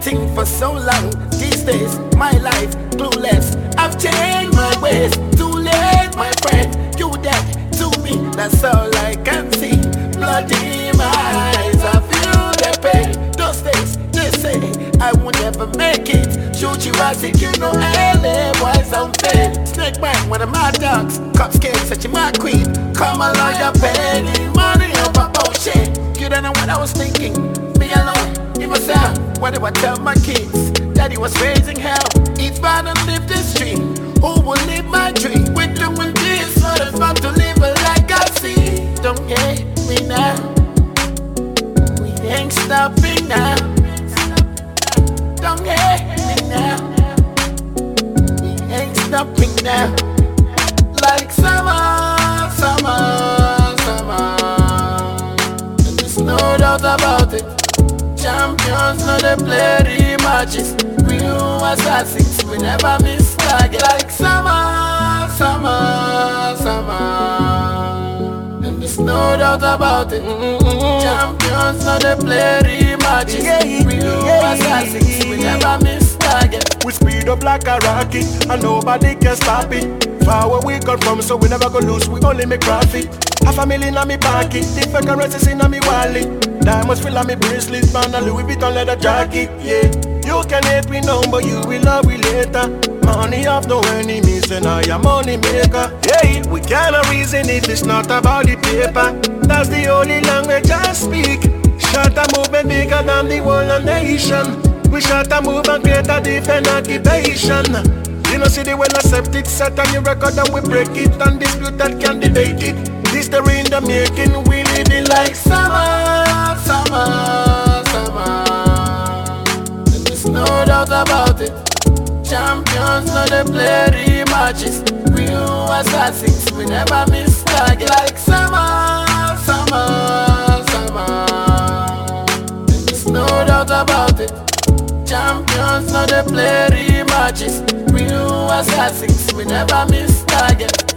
thing for so long. These days, my life clueless. I've changed my ways. Too late, my friend. You dead to me. That's all I can see. Blood in my eyes. I feel the pain. Those days, they say I would never make it. Shoot you as it, you know LA boys unfair. Snake man, one of my dogs. Cops can't set you my queen. Come along, you're paying money over bullshit. You don't know what I was thinking. Me alone, in myself. What do I tell my kids? Daddy was raising hell. Each man and live this dream. Who will live my dream? We're doing this for the fun to live a legacy. Don't hate me now. We ain't stopping now. Don't hate me now. We ain't stopping now. Like summer, summer, summer. And there's no doubt about it. Champions know they play rematches. Real assassins, we never miss target. Like summer, summer, summer. And there's no doubt about it. Champions know they play rematches. Real assassins, we never miss target. We speed up like a rocket, and nobody can stop it. Far where we come from, so we never go lose, we only make profit. $500,000 in me pocket, different currencies in me wallet. Diamonds fill on me bracelet, man, a Louis Vuitton leather jacket, yeah. You can hate me now, but you will love me later. Money have no enemies, and I am money maker. Hey, we cannot reason if it's not about the paper. That's the only language I speak. Shut a movement bigger than the whole nation. We shut a move and create a different occupation. You know, see the well accepted, set on your record and we break it and dispute that can debate it. History in the making, we living like summer, summer, summer. And there's no doubt about it. Champions know they play rematches. Real assassins, we never miss target. Like summer, summer, summer. And there's no doubt about it. Champions know they play rematches. Real assassins, we never miss target.